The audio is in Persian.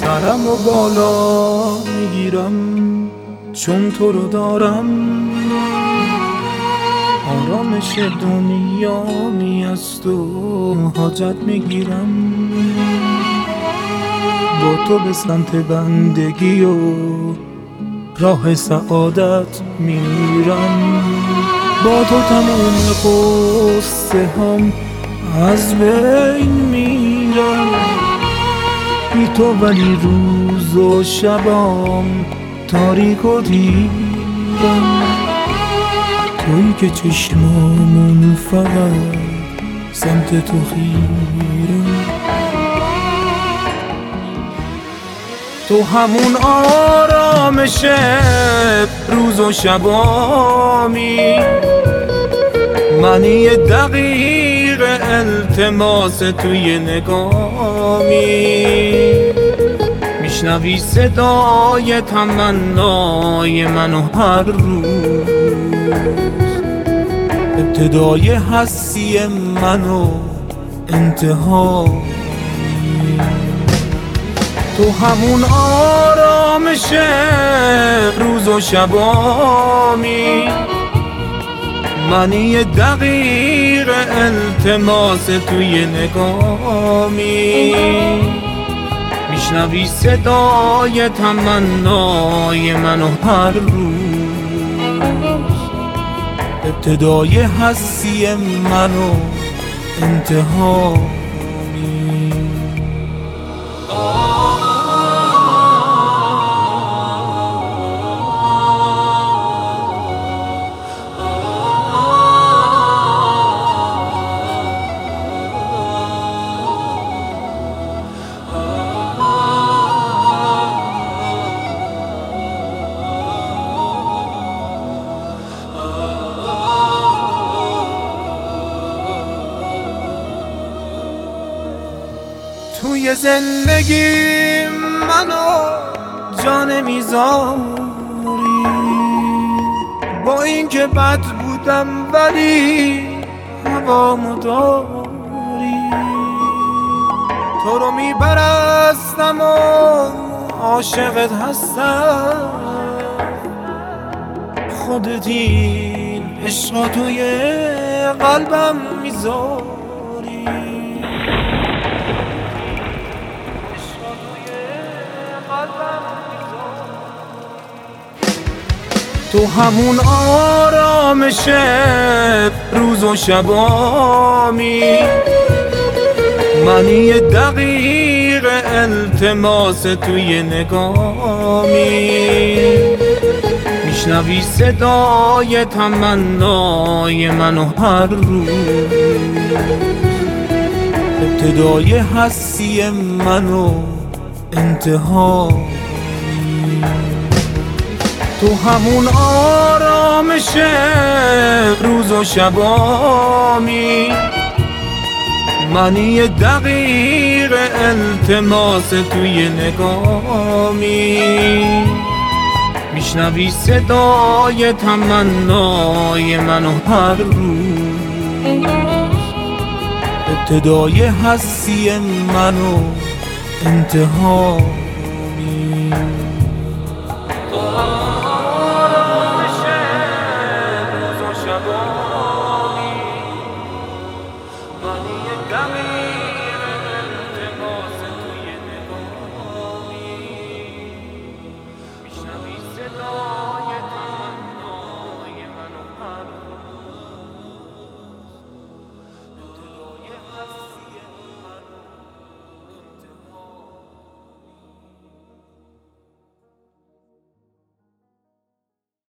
سرم و بالا میگیرم چون تو رو دارم، آرامش دنیا می از تو حاجت میگیرم، با تو به سمت بندگی و راه سعادت میرم، با تو تمام قصه هم از بین میرم، بی تو ولی روز و شبام تاریک و دیرم، تویی که چشمامون فقط سمت تو خیره، تو همون آرامش روز و شبامی، منی دقیق التماس توی نگامی، میشنوی صدای تمنای منو هر روز، ابتدای هستی منو انتها، تو همون آرامش روز و شبامی، منی دقیق التماس توی نگامی، میشنوی صدای تمنای منو هر روز، ابتدای هستی منو انتها. توی زندگی منو جان میذاری، با اینکه بد بودم ولی هوامو داری، تو رو میپرستم و عاشقت هستم، خودت این عشقا توی قلبم میذاری، تو همون آرامش روز و شبامی، منی دقیق التماس توی نگامی، میشنوی صدای تمنای منو هر روز، ابتدای هستی منو انتها، تو همون آرامش روز و شبامی، منی دقیق التماس توی نگامی، میشنوی صدای تمنای منو هر روز، ابتدای هستی منو انتها. Got me